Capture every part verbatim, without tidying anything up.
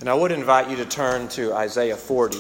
And I would invite you to turn to Isaiah forty.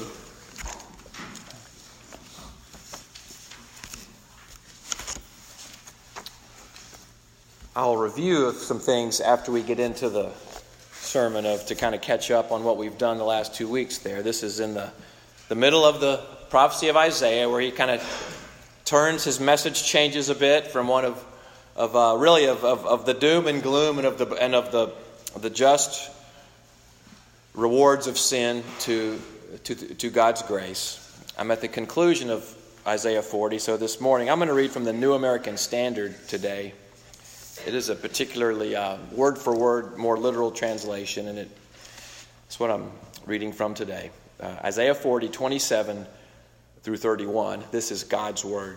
I'll review some things after we get into the sermon of to kind of catch up on what we've done the last two weeks there. This is in the, the middle of the prophecy of Isaiah, where he kind of turns, his message changes a bit from one of of uh, really of, of, of the doom and gloom and of the and of the of the just rewards of sin to, to to God's grace. I'm at the conclusion of Isaiah forty, so this morning I'm going to read from the New American Standard today. It is a particularly uh, word for word, more literal translation, and it, it's what I'm reading from today. Uh, Isaiah forty, twenty-seven through thirty-one. This is God's word.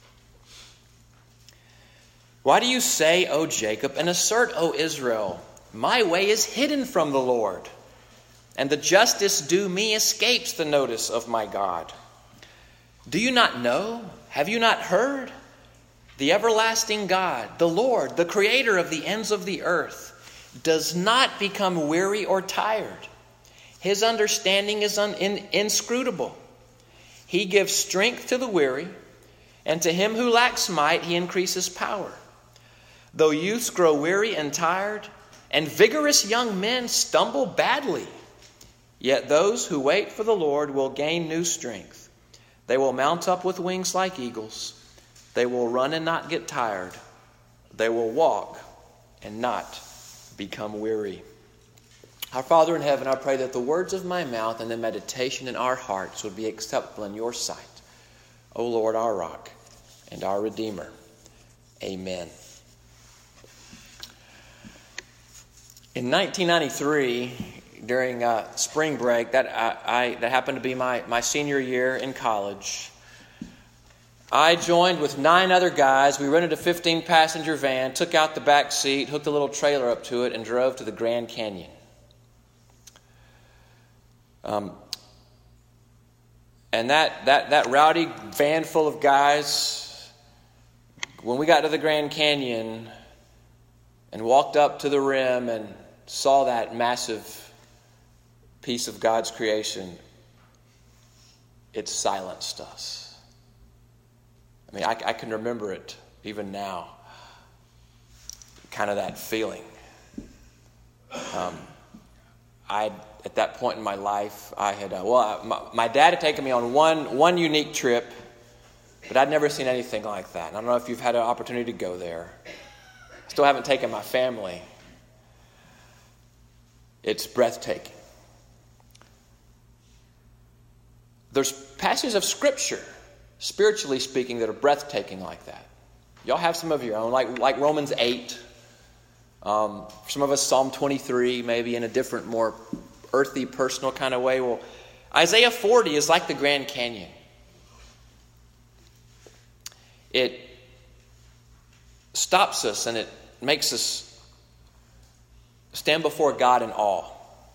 Why do you say, O Jacob, and assert, O Israel, my way is hidden from the Lord, and the justice due me escapes the notice of my God? Do you not know? Have you not heard? The everlasting God, the Lord, the creator of the ends of the earth, does not become weary or tired. His understanding is un- in- inscrutable. He gives strength to the weary, and to him who lacks might, he increases power. Though youths grow weary and tired, and vigorous young men stumble badly, yet those who wait for the Lord will gain new strength. They will mount up with wings like eagles. They will run and not get tired. They will walk and not become weary. Our Father in heaven, I pray that the words of my mouth and the meditation in our hearts would be acceptable in your sight. O Lord, our rock and our Redeemer. Amen. In nineteen ninety-three, during uh, spring break, that I, I that happened to be my, my senior year in college, I joined with nine other guys. We rented a fifteen-passenger van, took out the back seat, hooked a little trailer up to it, and drove to the Grand Canyon. Um, and that, that, that rowdy van full of guys, when we got to the Grand Canyon and walked up to the rim and saw that massive piece of God's creation, it silenced us. I mean, I, I can remember it even now, kind of that feeling. Um, I, at that point in my life, I had, uh, well, my, my dad had taken me on one one unique trip, but I'd never seen anything like that. And I don't know if you've had an opportunity to go there. I still haven't taken my family. It's breathtaking. There's passages of Scripture, spiritually speaking, that are breathtaking like that. Y'all have some of your own, like like Romans eight. Um, some of us Psalm twenty-three, maybe in a different, more earthy, personal kind of way. Well, Isaiah forty is like the Grand Canyon. It stops us and it makes us stand before God in awe,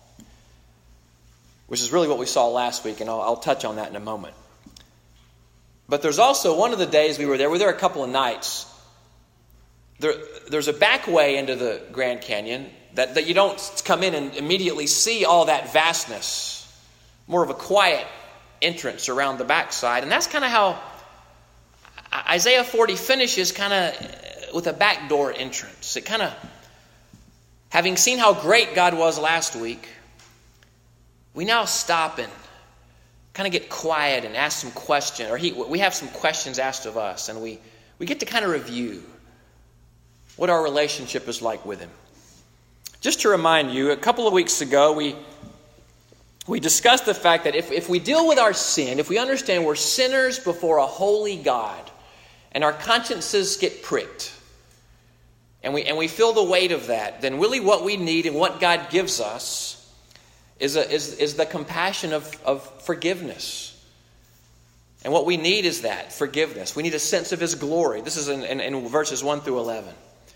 which is really what we saw last week, and I'll, I'll touch on that in a moment. But there's also one of the days we were there, we were there a couple of nights. There, there's a back way into the Grand Canyon that, that you don't come in and immediately see all that vastness. More of a quiet entrance around the backside. And that's kind of how Isaiah forty finishes, kind of with a backdoor entrance. It kind of, having seen how great God was last week, we now stop and kind of get quiet and ask some questions, or he, we have some questions asked of us, and we, we get to kind of review what our relationship is like with him. Just to remind you, a couple of weeks ago, we we discussed the fact that if, if we deal with our sin, if we understand we're sinners before a holy God, and our consciences get pricked, and we and we feel the weight of that, then really what we need and what God gives us Is, a, is, is the compassion of, of forgiveness. And what we need is that, forgiveness. We need a sense of his glory. This is in, in, in verses one through eleven.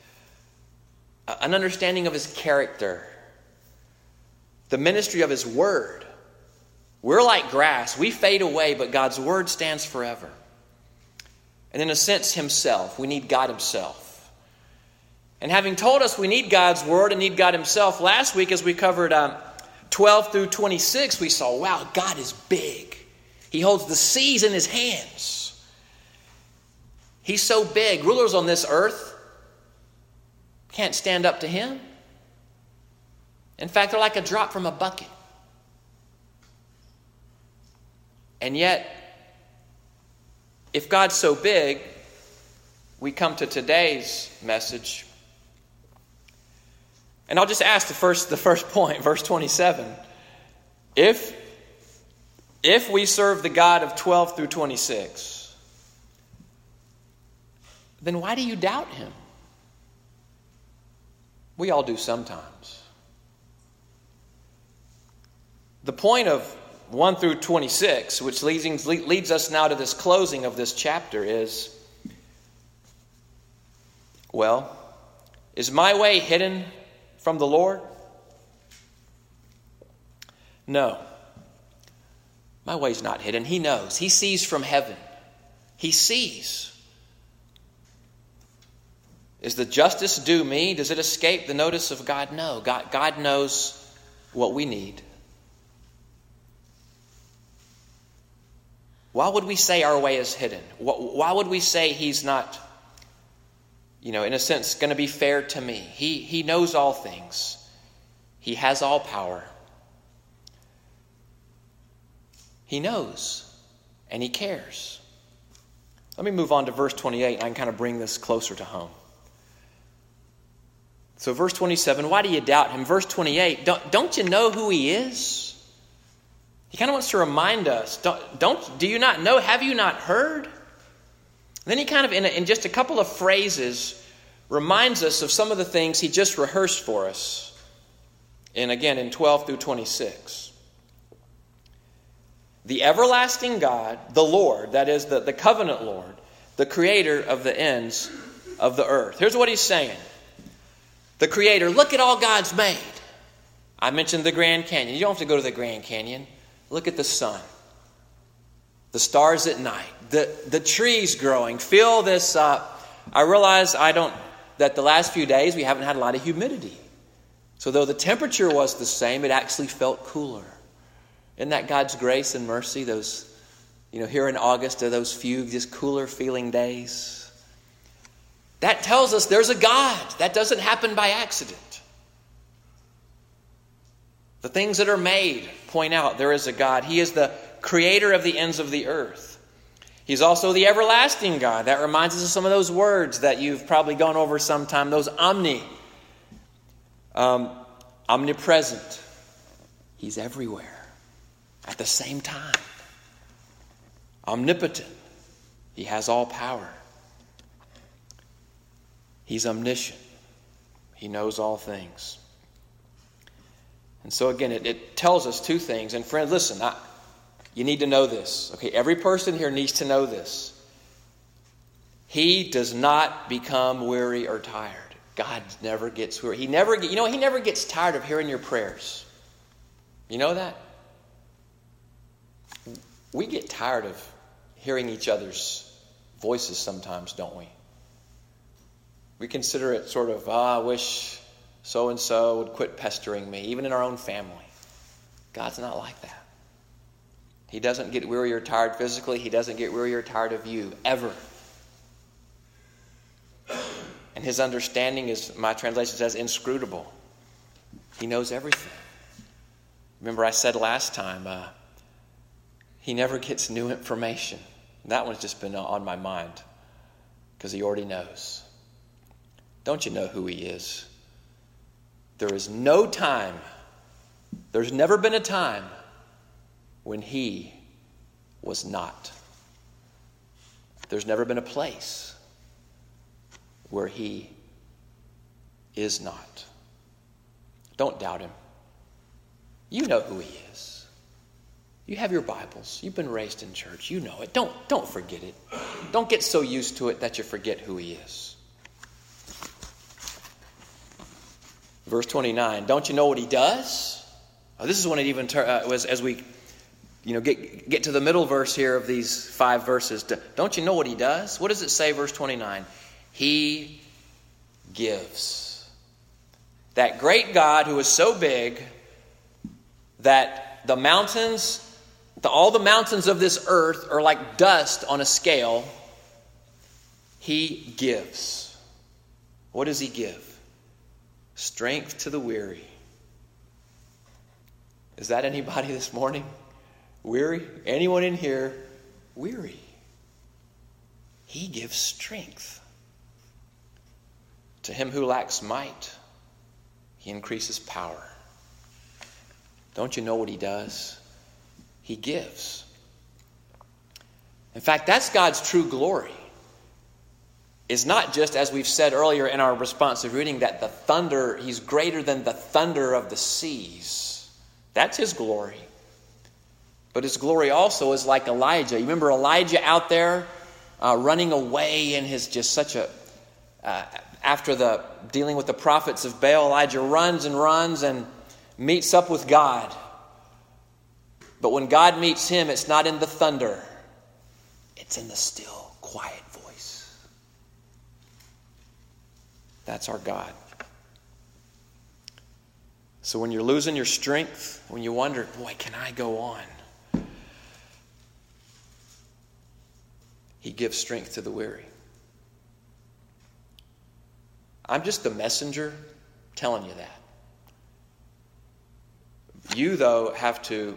An understanding of his character. The ministry of his word. We're like grass. We fade away, but God's word stands forever. And in a sense, himself. We need God himself. And having told us we need God's word and need God himself, last week as we covered um, twelve through twenty-six, we saw, wow, God is big. He holds the seas in his hands. He's so big. Rulers on this earth can't stand up to him. In fact, they're like a drop from a bucket. And yet, if God's so big, we come to today's message. And I'll just ask the first, the first point, verse twenty-seven. If, if we serve the God of twelve through twenty-six, then why do you doubt him? We all do sometimes. The point of one through twenty-six, which leads, leads us now to this closing of this chapter, is, well, is my way hidden from the Lord? No. My way's not hidden. He knows. He sees from heaven. He sees. Is the justice due me? Does it escape the notice of God? No. God, God knows what we need. Why would we say our way is hidden? Why would we say he's not, you know, in a sense, going to be fair to me? He, he knows all things. He has all power. He knows, and he cares. Let me move on to verse twenty-eight, and I can kind of bring this closer to home. So verse twenty-seven, why do you doubt him? Verse twenty-eight, don't, don't you know who he is? He kind of wants to remind us, don't, don't, do you not know? Have you not heard? And then he kind of, in, a, in just a couple of phrases, reminds us of some of the things he just rehearsed for us. And again, in twelve through twenty-six. The everlasting God, the Lord, that is the, the covenant Lord, the creator of the ends of the earth. Here's what he's saying. The creator, look at all God's made. I mentioned the Grand Canyon. You don't have to go to the Grand Canyon. Look at the sun, the stars at night, the, the trees growing. Feel this. Uh, I realize I don't, that the last few days we haven't had a lot of humidity. So though the temperature was the same, it actually felt cooler. Isn't that God's grace and mercy? Those, you know, here in August are those few just cooler feeling days. That tells us there's a God. That doesn't happen by accident. The things that are made point out there is a God. He is the creator of the ends of the earth. He's also the everlasting God. That reminds us of some of those words that you've probably gone over sometime. Those omni. Um, omnipresent. He's everywhere at the same time. Omnipotent. He has all power. He's omniscient. He knows all things. And so again, it, it tells us two things. And friends, listen, I, you need to know this. Okay, every person here needs to know this. He does not become weary or tired. God never gets weary. He never, you know, he never gets tired of hearing your prayers. You know that? We get tired of hearing each other's voices sometimes, don't we? We consider it sort of, ah, I wish so-and-so would quit pestering me, even in our own family. God's not like that. He doesn't get weary or tired physically. He doesn't get weary or tired of you, ever. And his understanding is, my translation says, inscrutable. He knows everything. Remember I said last time, uh, he never gets new information. That one's just been on my mind because he already knows. Don't you know who he is? There is no time, there's never been a time when he was not. There's never been a place where he is not. Don't doubt him. You know who he is. You have your Bibles. You've been raised in church. You know it. Don't, don't forget it. Don't get so used to it that you forget who he is. Verse twenty-nine, don't you know what he does? Oh, this is when it even tur- uh, was as we you know get get to the middle verse here of these five verses. Don't you know what he does? What does it say, verse twenty-nine? He gives. That great God who is so big that the mountains, the, all the mountains of this earth are like dust on a scale, he gives. What does he give? Strength to the weary. Is that anybody this morning? Weary? Anyone in here weary? He gives strength. To him who lacks might, he increases power. Don't you know what he does? He gives. In fact, that's God's true glory. Is not just, as we've said earlier in our responsive reading, that the thunder, he's greater than the thunder of the seas. That's his glory. But his glory also is like Elijah. You remember Elijah out there uh, running away in his just such a... Uh, after the dealing with the prophets of Baal, Elijah runs and runs and meets up with God. But when God meets him, it's not in the thunder. It's in the still, quiet voice. That's our God. So when you're losing your strength, when you wonder, boy, can I go on? He gives strength to the weary. I'm just the messenger telling you that. You, though, have to,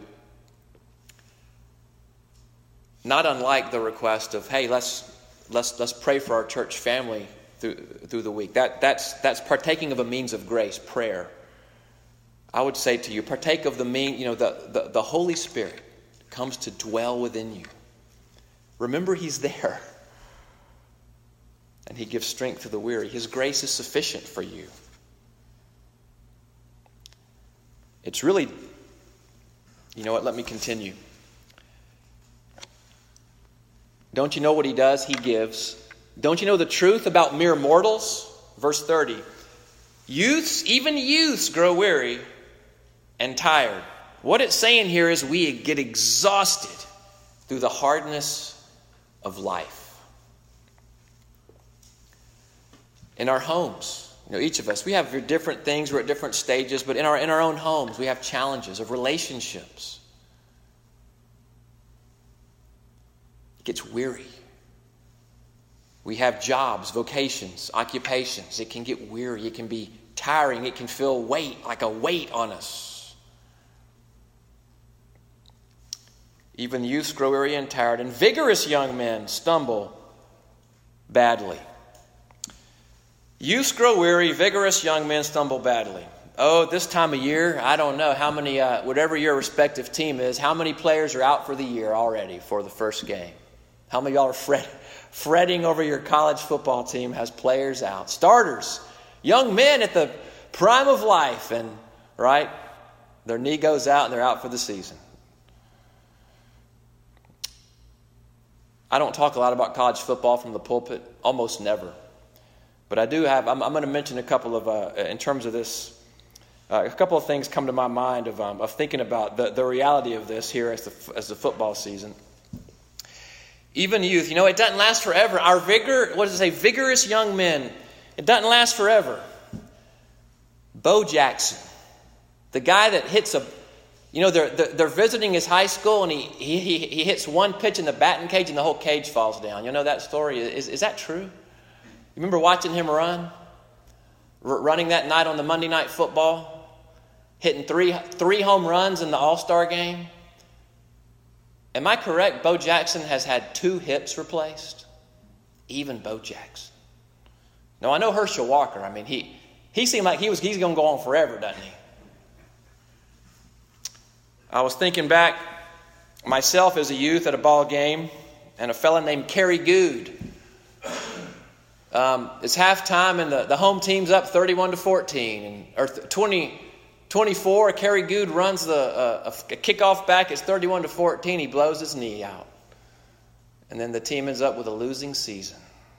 not unlike the request of, hey, let's let's let's pray for our church family through through the week. That that's that's partaking of a means of grace, prayer. I would say to you, partake of the mean, you know, the, the, the Holy Spirit comes to dwell within you. Remember, he's there. And he gives strength to the weary. His grace is sufficient for you. It's really, you know what, let me continue. Don't you know what he does? He gives. Don't you know the truth about mere mortals? Verse thirty. Youths, even youths grow weary and tired. What it's saying here is we get exhausted through the hardness of life. In our homes, you know, each of us, we have different things. We're at different stages, but in our in our own homes, we have challenges of relationships. It gets weary. We have jobs, vocations, occupations. It can get weary. It can be tiring. It can feel weight, like a weight on us. Even youths grow weary and tired, and vigorous young men stumble badly. Youths grow weary, vigorous young men stumble badly. Oh, this time of year, I don't know how many, uh, whatever your respective team is, how many players are out for the year already for the first game? How many of y'all are fret, fretting over your college football team has players out? Starters, young men at the prime of life, and, right, their knee goes out and they're out for the season. I don't talk a lot about college football from the pulpit, almost never. But I do have, I'm, I'm going to mention a couple of, uh, in terms of this, uh, a couple of things come to my mind of, um, of thinking about the, the reality of this here as the, as the football season. Even youth, you know, it doesn't last forever. Our vigor, what does it say? Vigorous young men. It doesn't last forever. Bo Jackson, the guy that hits a, you know, they're, they're visiting his high school and he, he, he hits one pitch in the batting cage and the whole cage falls down. You know that story? Is, is that true? You remember watching him run? R- running that night on the Monday Night Football? Hitting three three home runs in the All-Star game? Am I correct? Bo Jackson has had two hips replaced? Even Bo Jackson. Now, I know Herschel Walker. I mean, he, he seemed like he was he's going to go on forever, doesn't he? I was thinking back myself as a youth at a ball game and a fella named Kerry Good. Um, it's halftime and the, the home team's up thirty-one to fourteen, and or twenty, twenty-four. Kerry Good runs the uh, a kickoff back. It's thirty-one to fourteen. He blows his knee out, and then the team ends up with a losing season.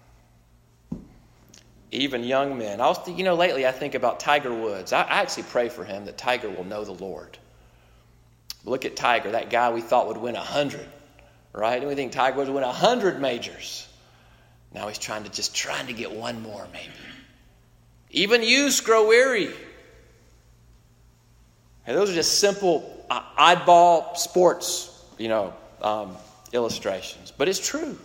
Even young men. I was, you know, lately I think about Tiger Woods. I, I actually pray for him that Tiger will know the Lord. Look at Tiger, that guy we thought would win a hundred, right? And we think Tiger would win a hundred majors. Now he's trying to just trying to get one more, maybe. Even youths grow weary. And those are just simple uh, oddball sports, you know, um, illustrations. But it's true.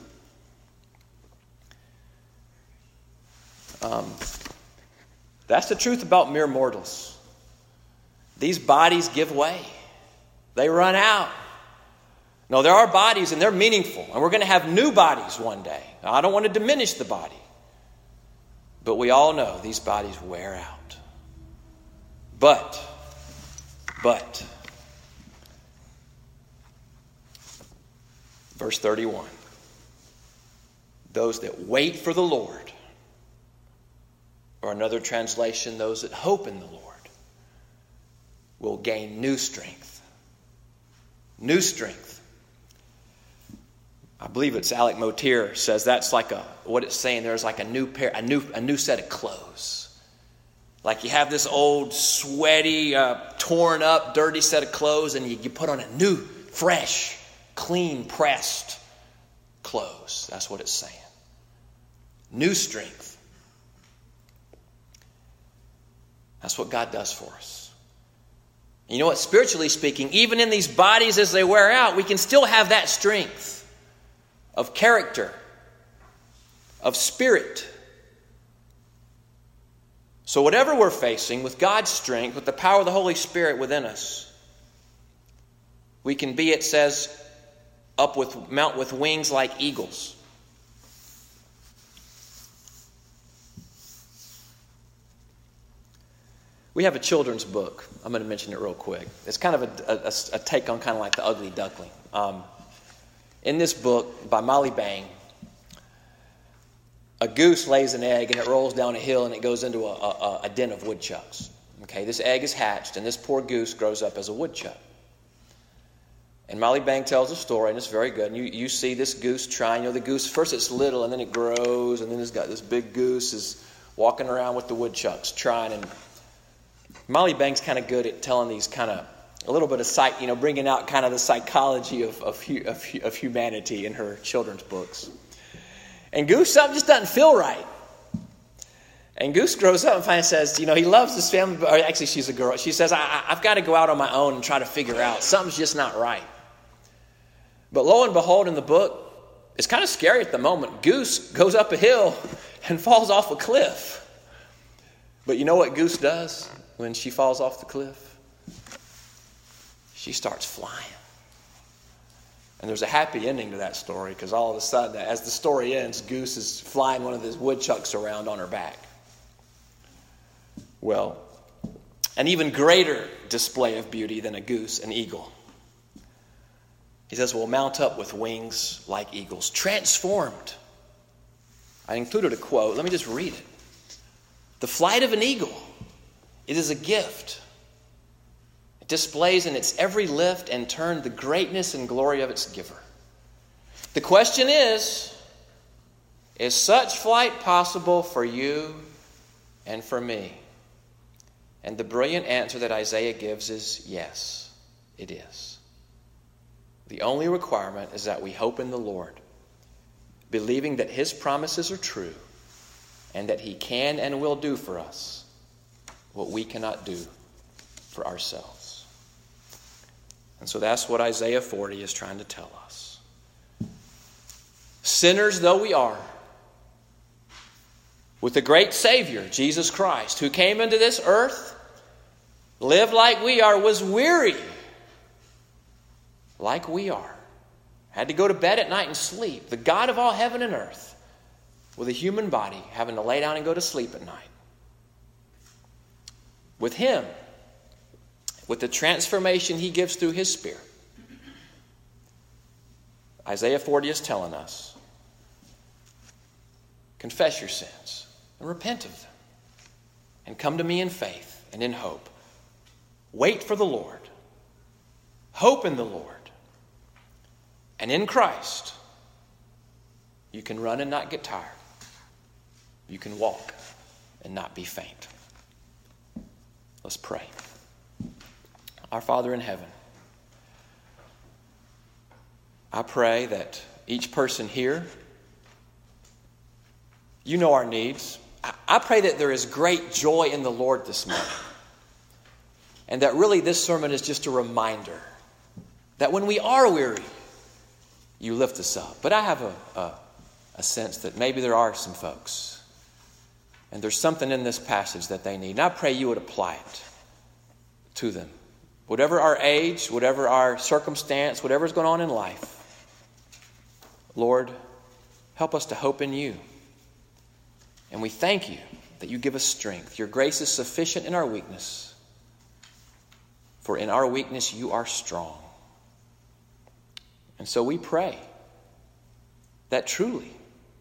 Um, that's the truth about mere mortals. These bodies give way. They run out. No, there are bodies and they're meaningful. And we're going to have new bodies one day. Now, I don't want to diminish the body. But we all know these bodies wear out. But, but, verse thirty-one, those that wait for the Lord, or another translation, those that hope in the Lord, will gain new strength. New strength. I believe it's Alec Motier says that's like a, what it's saying there's like a new pair, a new, a new set of clothes. Like you have this old, sweaty, uh, torn up, dirty set of clothes, and you, you put on a new, fresh, clean, pressed clothes. That's what it's saying. New strength. That's what God does for us. You know what? Spiritually speaking, even in these bodies as they wear out, we can still have that strength of character, of spirit. So whatever we're facing, with God's strength, with the power of the Holy Spirit within us, we can be, it says, up with, mount with wings like eagles. We have a children's book. I'm going to mention it real quick. It's kind of a, a, a take on kind of like The Ugly Duckling. Um, in this book by Molly Bang, a goose lays an egg and it rolls down a hill and it goes into a, a, a den of woodchucks. Okay, this egg is hatched and this poor goose grows up as a woodchuck. And Molly Bang tells a story, and it's very good. And you, you see this goose trying. You know, the goose, first it's little, and then it grows, and then it's got this big goose is walking around with the woodchucks trying. And Molly Bang's kind of good at telling these kind of, a little bit of psych, you know, bringing out kind of the psychology of, of, of, of humanity in her children's books. And Goose, something just doesn't feel right. And Goose grows up and finally says, you know, he loves his family, or actually she's a girl. She says, I, I, I've got to go out on my own and try to figure out. Something's just not right. But lo and behold, in the book, it's kind of scary at the moment. Goose goes up a hill and falls off a cliff. But you know what Goose does when she falls off the cliff? She starts flying. And there's a happy ending to that story, because all of a sudden, as the story ends, Goose is flying one of these woodchucks around on her back. Well, an even greater display of beauty than a goose, an eagle. He says, we'll mount up with wings like eagles, transformed. I included a quote. Let me just read it. The flight of an eagle, it is a gift. It displays in its every lift and turn the greatness and glory of its giver. The question is, is such flight possible for you and for me? And the brilliant answer that Isaiah gives is yes, it is. The only requirement is that we hope in the Lord, believing that His promises are true and that He can and will do for us what we cannot do for ourselves. And so that's what Isaiah forty is trying to tell us. Sinners though we are, with the great Savior, Jesus Christ, who came into this earth, lived like we are, was weary like we are, had to go to bed at night and sleep. The God of all heaven and earth, with a human body, having to lay down and go to sleep at night. With Him, with the transformation He gives through His Spirit, Isaiah forty is telling us, confess your sins and repent of them and come to me in faith and in hope. Wait for the Lord. Hope in the Lord. And in Christ, you can run and not get tired. You can walk and not be faint. Let's pray. Our Father in heaven, I pray that each person here, you know our needs. I pray that there is great joy in the Lord this morning. And that really this sermon is just a reminder that when we are weary, you lift us up. But I have a, a, a sense that maybe there are some folks, and there's something in this passage that they need. And I pray you would apply it to them. Whatever our age, whatever our circumstance, whatever's going on in life, Lord, help us to hope in you. And we thank you that you give us strength. Your grace is sufficient in our weakness. For in our weakness you are strong. And so we pray that truly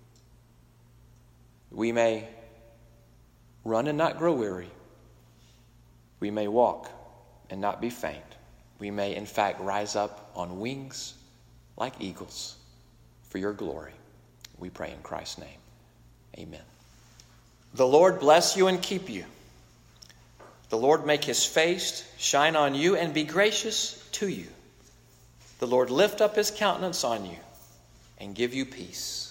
we may run and not grow weary. We may walk and not be faint. We may, in fact, rise up on wings like eagles for your glory. We pray in Christ's name. Amen. The Lord bless you and keep you. The Lord make his face shine on you and be gracious to you. The Lord lift up his countenance on you and give you peace.